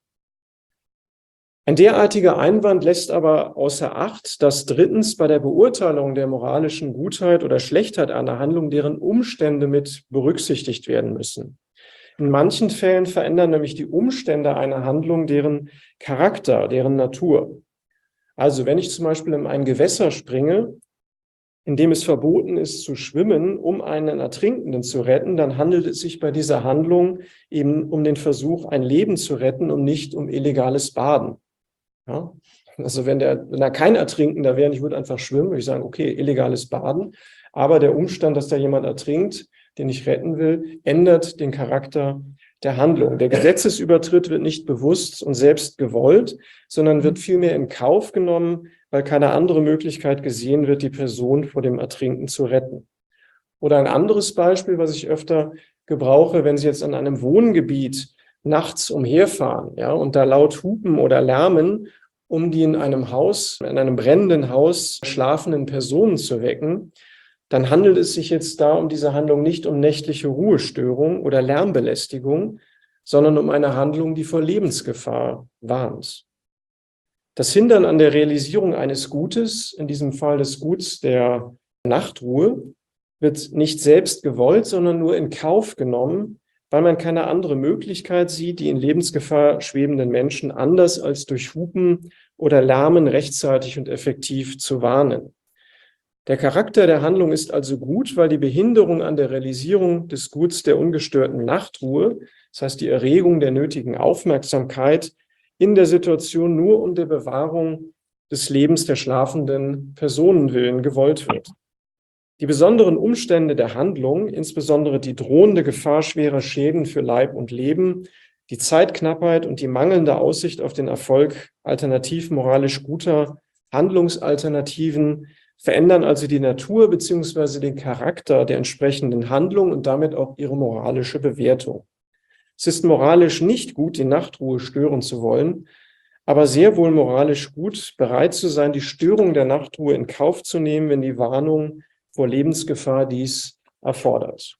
Ein derartiger Einwand lässt aber außer Acht, dass drittens bei der Beurteilung der moralischen Gutheit oder Schlechtheit einer Handlung deren Umstände mit berücksichtigt werden müssen. In manchen Fällen verändern nämlich die Umstände einer Handlung deren Charakter, deren Natur. Also wenn ich zum Beispiel in ein Gewässer springe, in dem es verboten ist zu schwimmen, um einen Ertrinkenden zu retten, dann handelt es sich bei dieser Handlung eben um den Versuch, ein Leben zu retten und nicht um illegales Baden. Ja? Also wenn da kein Ertrinkender wäre, ich würde einfach schwimmen, würde ich sagen, okay, illegales Baden. Aber der Umstand, dass da jemand ertrinkt, den ich retten will, ändert den Charakter der Handlung. Der Gesetzesübertritt wird nicht bewusst und selbst gewollt, sondern wird vielmehr in Kauf genommen, weil keine andere Möglichkeit gesehen wird, die Person vor dem Ertrinken zu retten. Oder ein anderes Beispiel, was ich öfter gebrauche, wenn Sie jetzt an einem Wohngebiet nachts umherfahren, ja, und da laut hupen oder lärmen, um die in einem brennenden Haus schlafenden Personen zu wecken, dann handelt es sich jetzt da um diese Handlung nicht um nächtliche Ruhestörung oder Lärmbelästigung, sondern um eine Handlung, die vor Lebensgefahr warnt. Das Hindern an der Realisierung eines Gutes, in diesem Fall des Guts der Nachtruhe, wird nicht selbst gewollt, sondern nur in Kauf genommen, weil man keine andere Möglichkeit sieht, die in Lebensgefahr schwebenden Menschen anders als durch Hupen oder Lärmen rechtzeitig und effektiv zu warnen. Der Charakter der Handlung ist also gut, weil die Behinderung an der Realisierung des Guts der ungestörten Nachtruhe, das heißt die Erregung der nötigen Aufmerksamkeit, in der Situation nur um der Bewahrung des Lebens der schlafenden Personen willen gewollt wird. Die besonderen Umstände der Handlung, insbesondere die drohende Gefahr schwerer Schäden für Leib und Leben, die Zeitknappheit und die mangelnde Aussicht auf den Erfolg alternativ moralisch guter Handlungsalternativen verändern also die Natur bzw. den Charakter der entsprechenden Handlung und damit auch ihre moralische Bewertung. Es ist moralisch nicht gut, die Nachtruhe stören zu wollen, aber sehr wohl moralisch gut, bereit zu sein, die Störung der Nachtruhe in Kauf zu nehmen, wenn die Warnung vor Lebensgefahr dies erfordert.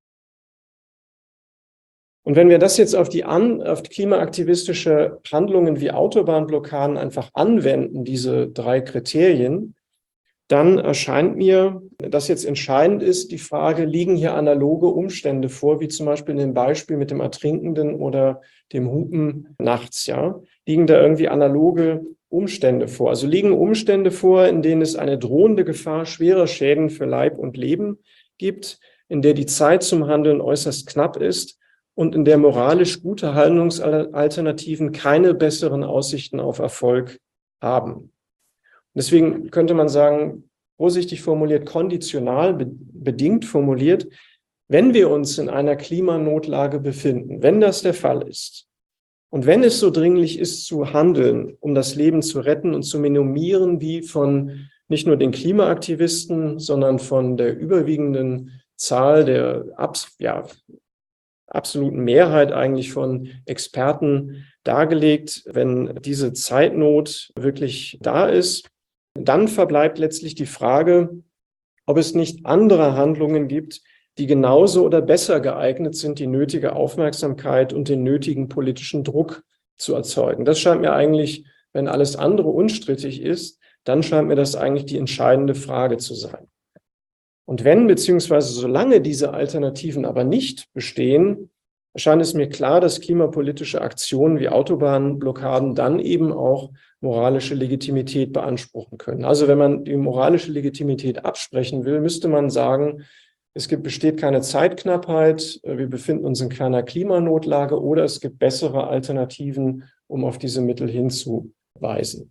Und wenn wir das jetzt auf die klimaaktivistische Handlungen wie Autobahnblockaden einfach anwenden, diese 3 Kriterien, dann erscheint mir, dass jetzt entscheidend ist, die Frage, liegen hier analoge Umstände vor, wie zum Beispiel in dem Beispiel mit dem Ertrinkenden oder dem Hupen nachts, ja? Liegen da irgendwie analoge Umstände vor? Also liegen Umstände vor, in denen es eine drohende Gefahr schwerer Schäden für Leib und Leben gibt, in der die Zeit zum Handeln äußerst knapp ist und in der moralisch gute Handlungsalternativen keine besseren Aussichten auf Erfolg haben. Deswegen könnte man sagen, vorsichtig formuliert, konditional bedingt formuliert, wenn wir uns in einer Klimanotlage befinden, wenn das der Fall ist und wenn es so dringlich ist zu handeln, um das Leben zu retten und zu minimieren, wie von nicht nur den Klimaaktivisten, sondern von der überwiegenden Zahl der absoluten Mehrheit eigentlich von Experten dargelegt, wenn diese Zeitnot wirklich da ist, dann verbleibt letztlich die Frage, ob es nicht andere Handlungen gibt, die genauso oder besser geeignet sind, die nötige Aufmerksamkeit und den nötigen politischen Druck zu erzeugen. Das scheint mir eigentlich, wenn alles andere unstrittig ist, dann scheint mir das eigentlich die entscheidende Frage zu sein. Und wenn beziehungsweise solange diese Alternativen aber nicht bestehen, erscheint es mir klar, dass klimapolitische Aktionen wie Autobahnblockaden dann eben auch moralische Legitimität beanspruchen können. Also wenn man die moralische Legitimität absprechen will, müsste man sagen, besteht keine Zeitknappheit, wir befinden uns in keiner Klimanotlage oder es gibt bessere Alternativen, um auf diese Mittel hinzuweisen.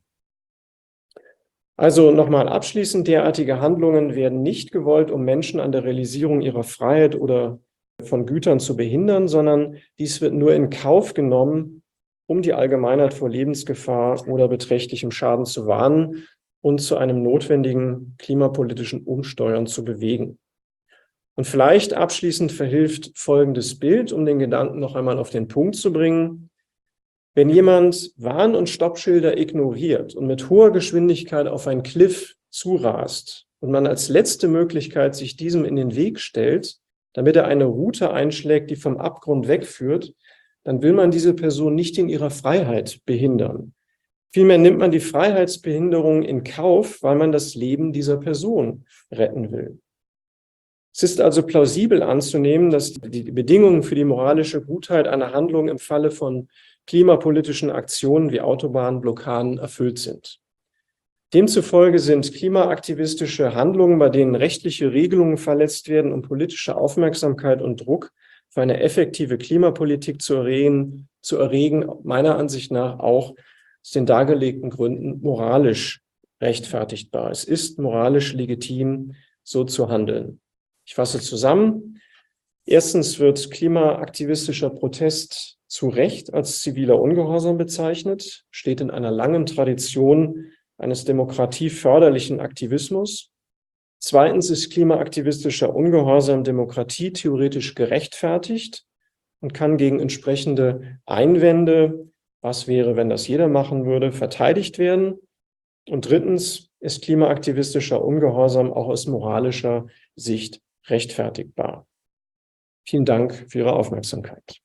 Also nochmal abschließend, derartige Handlungen werden nicht gewollt, um Menschen an der Realisierung ihrer Freiheit oder von Gütern zu behindern, sondern dies wird nur in Kauf genommen, um die Allgemeinheit vor Lebensgefahr oder beträchtlichem Schaden zu warnen und zu einem notwendigen klimapolitischen Umsteuern zu bewegen. Und vielleicht abschließend verhilft folgendes Bild, um den Gedanken noch einmal auf den Punkt zu bringen. Wenn jemand Warn- und Stoppschilder ignoriert und mit hoher Geschwindigkeit auf ein Cliff zurast und man als letzte Möglichkeit sich diesem in den Weg stellt, damit er eine Route einschlägt, die vom Abgrund wegführt, dann will man diese Person nicht in ihrer Freiheit behindern. Vielmehr nimmt man die Freiheitsbehinderung in Kauf, weil man das Leben dieser Person retten will. Es ist also plausibel anzunehmen, dass die Bedingungen für die moralische Gutheit einer Handlung im Falle von klimapolitischen Aktionen wie Autobahnblockaden erfüllt sind. Demzufolge sind klimaaktivistische Handlungen, bei denen rechtliche Regelungen verletzt werden, um politische Aufmerksamkeit und Druck für eine effektive Klimapolitik zu erregen, meiner Ansicht nach auch aus den dargelegten Gründen moralisch rechtfertigbar. Es ist moralisch legitim, so zu handeln. Ich fasse zusammen. Erstens wird klimaaktivistischer Protest zu Recht als ziviler Ungehorsam bezeichnet, steht in einer langen Tradition eines demokratieförderlichen Aktivismus. Zweitens ist klimaaktivistischer Ungehorsam demokratietheoretisch gerechtfertigt und kann gegen entsprechende Einwände, was wäre, wenn das jeder machen würde, verteidigt werden. Und drittens ist klimaaktivistischer Ungehorsam auch aus moralischer Sicht rechtfertigbar. Vielen Dank für Ihre Aufmerksamkeit.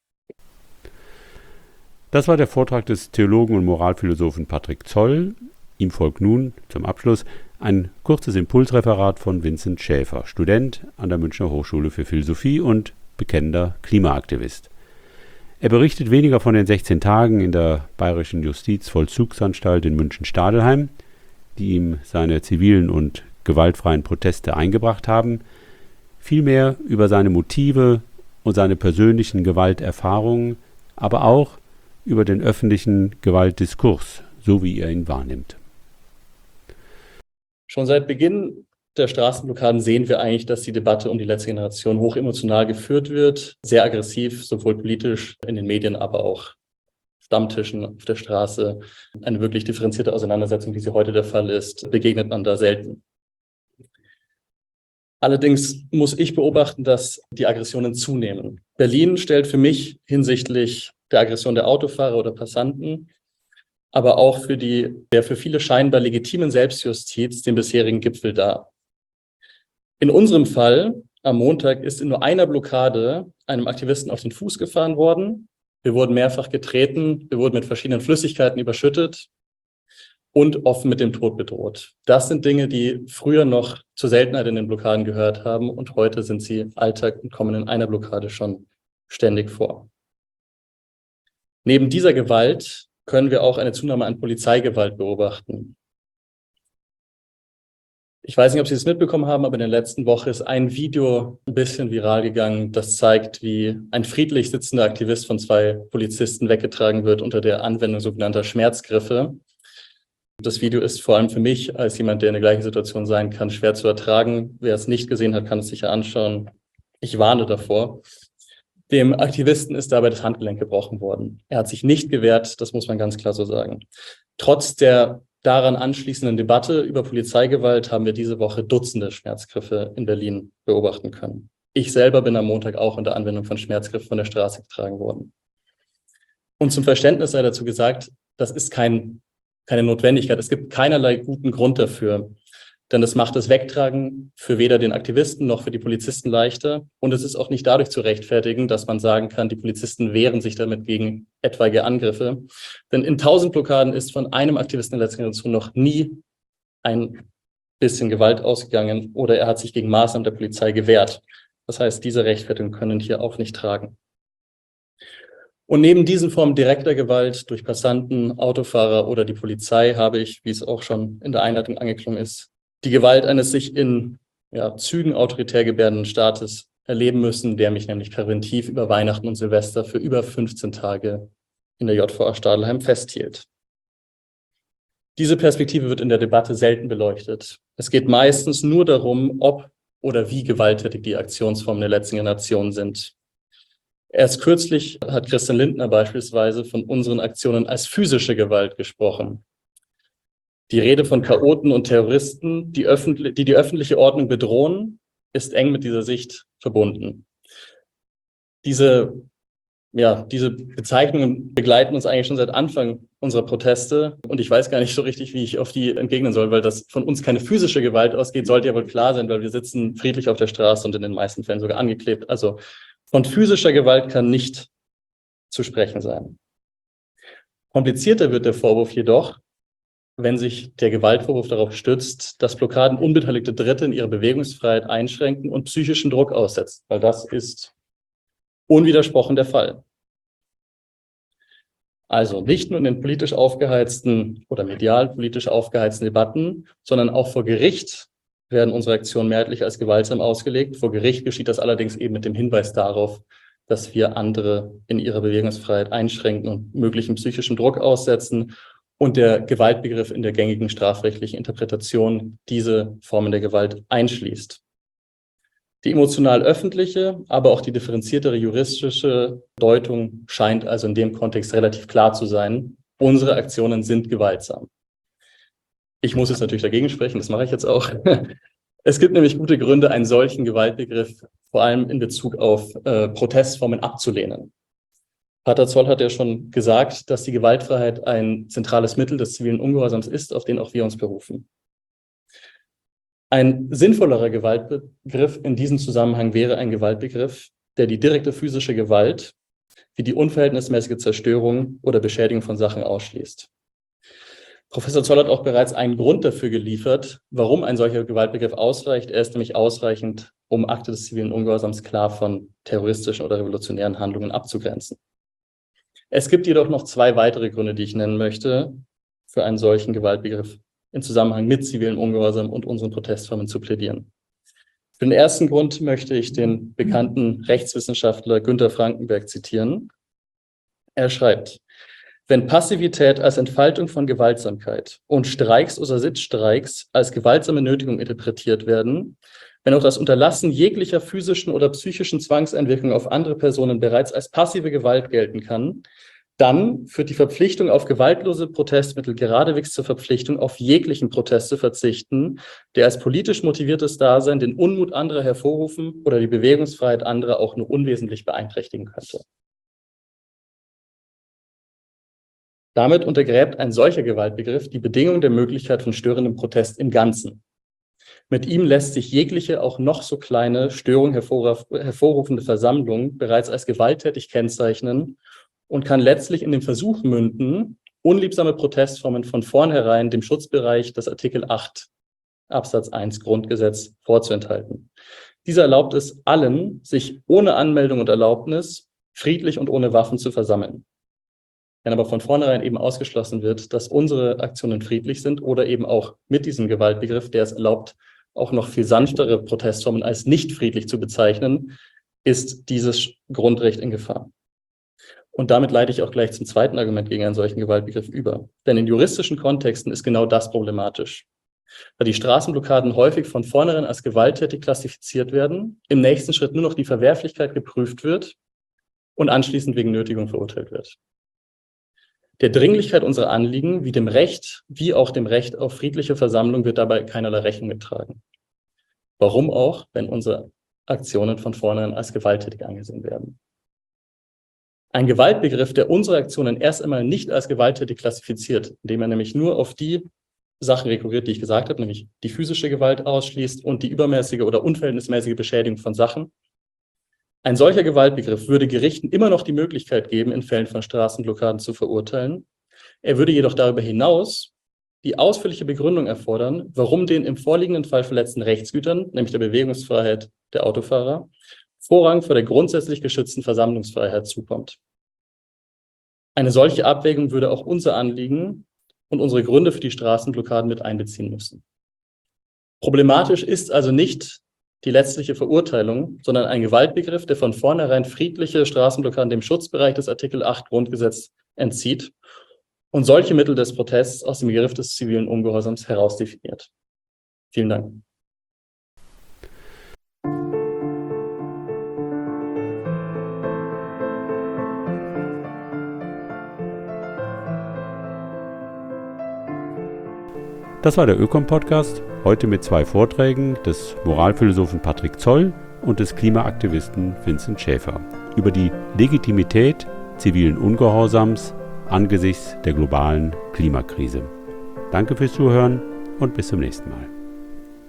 Das war der Vortrag des Theologen und Moralphilosophen Patrick Zoll. Ihm folgt nun zum Abschluss ein kurzes Impulsreferat von Vincent Schäfer, Student an der Münchner Hochschule für Philosophie und bekennender Klimaaktivist. Er berichtet weniger von den 16 Tagen in der Bayerischen Justizvollzugsanstalt in München-Stadelheim, die ihm seine zivilen und gewaltfreien Proteste eingebracht haben, vielmehr über seine Motive und seine persönlichen Gewalterfahrungen, aber auch über den öffentlichen Gewaltdiskurs, so wie er ihn wahrnimmt. Schon seit Beginn der Straßenblockaden sehen wir eigentlich, dass die Debatte um die letzte Generation hochemotional geführt wird, sehr aggressiv, sowohl politisch in den Medien, aber auch Stammtischen auf der Straße. Eine wirklich differenzierte Auseinandersetzung, wie sie heute der Fall ist, begegnet man da selten. Allerdings muss ich beobachten, dass die Aggressionen zunehmen. Berlin stellt für mich hinsichtlich der Aggression der Autofahrer oder Passanten, aber auch für der für viele scheinbar legitimen Selbstjustiz den bisherigen Gipfel dar. In unserem Fall am Montag ist in nur einer Blockade einem Aktivisten auf den Fuß gefahren worden. Wir wurden mehrfach getreten, wir wurden mit verschiedenen Flüssigkeiten überschüttet und offen mit dem Tod bedroht. Das sind Dinge, die früher noch zur Seltenheit in den Blockaden gehört haben und heute sind sie Alltag und kommen in einer Blockade schon ständig vor. Neben dieser Gewalt können wir auch eine Zunahme an Polizeigewalt beobachten. Ich weiß nicht, ob Sie es mitbekommen haben, aber in der letzten Woche ist ein Video ein bisschen viral gegangen, das zeigt, wie ein friedlich sitzender Aktivist von 2 Polizisten weggetragen wird unter der Anwendung sogenannter Schmerzgriffe. Das Video ist vor allem für mich, als jemand, der in der gleichen Situation sein kann, schwer zu ertragen. Wer es nicht gesehen hat, kann es sich ja anschauen. Ich warne davor. Dem Aktivisten ist dabei das Handgelenk gebrochen worden. Er hat sich nicht gewehrt, das muss man ganz klar so sagen. Trotz der daran anschließenden Debatte über Polizeigewalt haben wir diese Woche Dutzende Schmerzgriffe in Berlin beobachten können. Ich selber bin am Montag auch unter Anwendung von Schmerzgriffen von der Straße getragen worden. Und zum Verständnis sei dazu gesagt, das ist keine Notwendigkeit. Es gibt keinerlei guten Grund dafür. Denn es macht das Wegtragen für weder den Aktivisten noch für die Polizisten leichter. Und es ist auch nicht dadurch zu rechtfertigen, dass man sagen kann, die Polizisten wehren sich damit gegen etwaige Angriffe. Denn in 1000 Blockaden ist von einem Aktivisten der letzten Generation noch nie ein bisschen Gewalt ausgegangen oder er hat sich gegen Maßnahmen der Polizei gewehrt. Das heißt, diese Rechtfertigungen können hier auch nicht tragen. Und neben diesen Formen direkter Gewalt durch Passanten, Autofahrer oder die Polizei habe ich, wie es auch schon in der Einleitung angeklungen ist, die Gewalt eines sich in Zügen autoritär gebärdenden Staates erleben müssen, der mich nämlich präventiv über Weihnachten und Silvester für über 15 Tage in der JVA Stadelheim festhielt. Diese Perspektive wird in der Debatte selten beleuchtet. Es geht meistens nur darum, ob oder wie gewalttätig die Aktionsformen der letzten Generation sind. Erst kürzlich hat Christian Lindner beispielsweise von unseren Aktionen als physische Gewalt gesprochen. Die Rede von Chaoten und Terroristen, die die öffentliche Ordnung bedrohen, ist eng mit dieser Sicht verbunden. Diese Bezeichnungen begleiten uns eigentlich schon seit Anfang unserer Proteste und ich weiß gar nicht so richtig, wie ich auf die entgegnen soll, weil das von uns keine physische Gewalt ausgeht, sollte ja wohl klar sein, weil wir sitzen friedlich auf der Straße und in den meisten Fällen sogar angeklebt. Also von physischer Gewalt kann nicht zu sprechen sein. Komplizierter wird der Vorwurf jedoch, wenn sich der Gewaltvorwurf darauf stützt, dass Blockaden unbeteiligte Dritte in ihrer Bewegungsfreiheit einschränken und psychischen Druck aussetzen, weil das ist unwidersprochen der Fall. Also nicht nur in den politisch aufgeheizten oder medial politisch aufgeheizten Debatten, sondern auch vor Gericht werden unsere Aktionen mehrheitlich als gewaltsam ausgelegt. Vor Gericht geschieht das allerdings eben mit dem Hinweis darauf, dass wir andere in ihrer Bewegungsfreiheit einschränken und möglichen psychischen Druck aussetzen und der Gewaltbegriff in der gängigen strafrechtlichen Interpretation diese Formen der Gewalt einschließt. Die emotional öffentliche, aber auch die differenziertere juristische Deutung scheint also in dem Kontext relativ klar zu sein. Unsere Aktionen sind gewaltsam. Ich muss jetzt natürlich dagegen sprechen, das mache ich jetzt auch. Es gibt nämlich gute Gründe, einen solchen Gewaltbegriff vor allem in Bezug auf Protestformen abzulehnen. Pater Zoll hat ja schon gesagt, dass die Gewaltfreiheit ein zentrales Mittel des zivilen Ungehorsams ist, auf den auch wir uns berufen. Ein sinnvollerer Gewaltbegriff in diesem Zusammenhang wäre ein Gewaltbegriff, der die direkte physische Gewalt wie die unverhältnismäßige Zerstörung oder Beschädigung von Sachen ausschließt. Professor Zoll hat auch bereits einen Grund dafür geliefert, warum ein solcher Gewaltbegriff ausreicht. Er ist nämlich ausreichend, um Akte des zivilen Ungehorsams klar von terroristischen oder revolutionären Handlungen abzugrenzen. Es gibt jedoch noch 2 weitere Gründe, die ich nennen möchte, für einen solchen Gewaltbegriff in Zusammenhang mit zivilem Ungehorsam und unseren Protestformen zu plädieren. Für den ersten Grund möchte ich den bekannten Rechtswissenschaftler Günter Frankenberg zitieren. Er schreibt: Wenn Passivität als Entfaltung von Gewaltsamkeit und Streiks oder Sitzstreiks als gewaltsame Nötigung interpretiert werden, wenn auch das Unterlassen jeglicher physischen oder psychischen Zwangseinwirkung auf andere Personen bereits als passive Gewalt gelten kann, dann führt die Verpflichtung auf gewaltlose Protestmittel geradewegs zur Verpflichtung, auf jeglichen Protest zu verzichten, der als politisch motiviertes Dasein den Unmut anderer hervorrufen oder die Bewegungsfreiheit anderer auch nur unwesentlich beeinträchtigen könnte. Damit untergräbt ein solcher Gewaltbegriff die Bedingung der Möglichkeit von störendem Protest im Ganzen. Mit ihm lässt sich jegliche, auch noch so kleine Störung hervorrufende Versammlung bereits als gewalttätig kennzeichnen und kann letztlich in dem Versuch münden, unliebsame Protestformen von vornherein dem Schutzbereich des Artikel 8 Absatz 1 Grundgesetz vorzuenthalten. Dieser erlaubt es allen, sich ohne Anmeldung und Erlaubnis friedlich und ohne Waffen zu versammeln. Wenn aber von vornherein eben ausgeschlossen wird, dass unsere Aktionen friedlich sind oder eben auch mit diesem Gewaltbegriff, der es erlaubt, auch noch viel sanftere Protestformen als nicht friedlich zu bezeichnen, ist dieses Grundrecht in Gefahr. Und damit leite ich auch gleich zum zweiten Argument gegen einen solchen Gewaltbegriff über. Denn in juristischen Kontexten ist genau das problematisch. Da die Straßenblockaden häufig von vornherein als gewalttätig klassifiziert werden, im nächsten Schritt nur noch die Verwerflichkeit geprüft wird und anschließend wegen Nötigung verurteilt wird. Der Dringlichkeit unserer Anliegen, wie dem Recht, wie auch dem Recht auf friedliche Versammlung, wird dabei keinerlei Rechnung getragen. Warum auch, wenn unsere Aktionen von vornherein als gewalttätig angesehen werden? Ein Gewaltbegriff, der unsere Aktionen erst einmal nicht als gewalttätig klassifiziert, indem er nämlich nur auf die Sachen rekurriert, die ich gesagt habe, nämlich die physische Gewalt ausschließt und die übermäßige oder unverhältnismäßige Beschädigung von Sachen. Ein solcher Gewaltbegriff würde Gerichten immer noch die Möglichkeit geben, in Fällen von Straßenblockaden zu verurteilen. Er würde jedoch darüber hinaus die ausführliche Begründung erfordern, warum den im vorliegenden Fall verletzten Rechtsgütern, nämlich der Bewegungsfreiheit der Autofahrer, Vorrang vor der grundsätzlich geschützten Versammlungsfreiheit zukommt. Eine solche Abwägung würde auch unser Anliegen und unsere Gründe für die Straßenblockaden mit einbeziehen müssen. Problematisch ist also nicht die letztliche Verurteilung, sondern ein Gewaltbegriff, der von vornherein friedliche Straßenblockaden dem Schutzbereich des Artikel 8 Grundgesetz entzieht und solche Mittel des Protests aus dem Begriff des zivilen Ungehorsams herausdefiniert. Vielen Dank. Das war der Ökom-Podcast, heute mit 2 Vorträgen des Moralphilosophen Patrick Zoll und des Klimaaktivisten Vincent Schäfer über die Legitimität zivilen Ungehorsams angesichts der globalen Klimakrise. Danke fürs Zuhören und bis zum nächsten Mal.